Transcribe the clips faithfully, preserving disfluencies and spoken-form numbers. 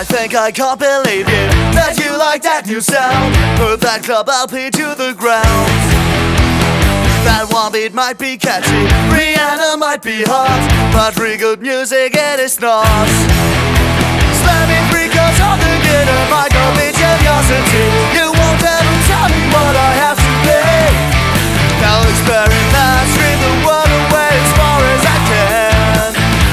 I think I can't believe you, that you like that new sound. Put that club L P to the ground. That one beat might be catchy, Rihanna might be hot, but free good music it is not. Slamming free cause all the glitter might go be curiosity. You won't ever tell me what I have to pay. Now experiment, strip the world away as far as I can.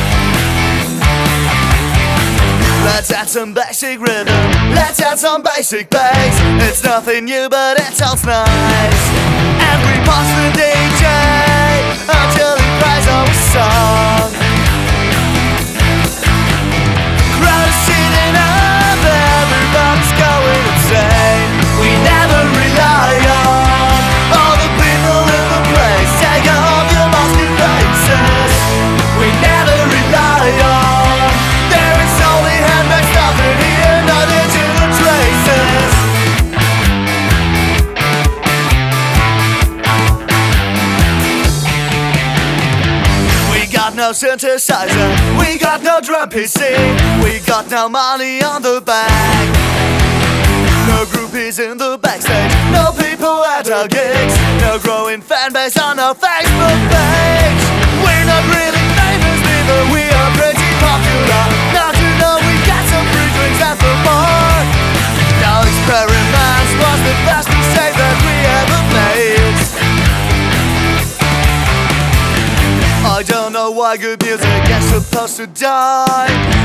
Let's add some basic rhythm, let's add some basic bass. It's nothing new but it sounds nice. And we pass the D J until he cries our song. Crowd is sitting up, everybody's going insane. We never rely on all the people in the place. Take off your mask and faces. We never rely on. There is only handbags stuff in here, nothing to the traces. No synthesizer, we got no drum P C, we got no money on the bank. No groupies in the backstage, no people at our gigs, no growing fan base on our Facebook page. We're not really famous people, we are pretty popular. Now you know we got some free drinks at the bar. Now experiments was the best mistake that we ever made. I don't know why good music is supposed to die.